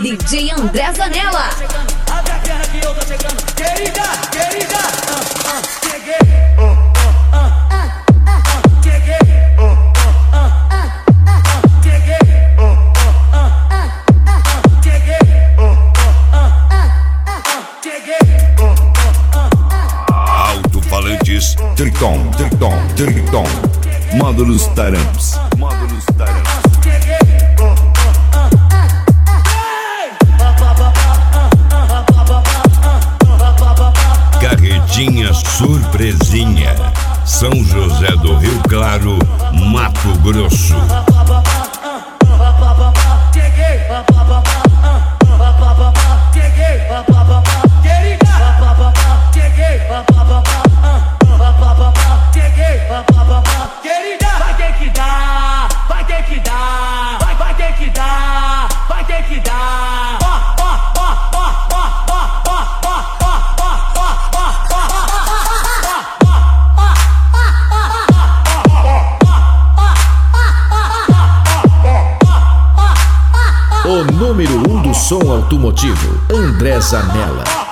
DJ André Zanella. Abre a perna que eu tô chegando. Querida, querida, cheguei. Cheguei. Cheguei. Alto-falantes, Triton, módulos Taramps. Carretinha surpresinha, São José do Rio Claro, Mato Grosso. O número 1 do som automotivo, André Zanella.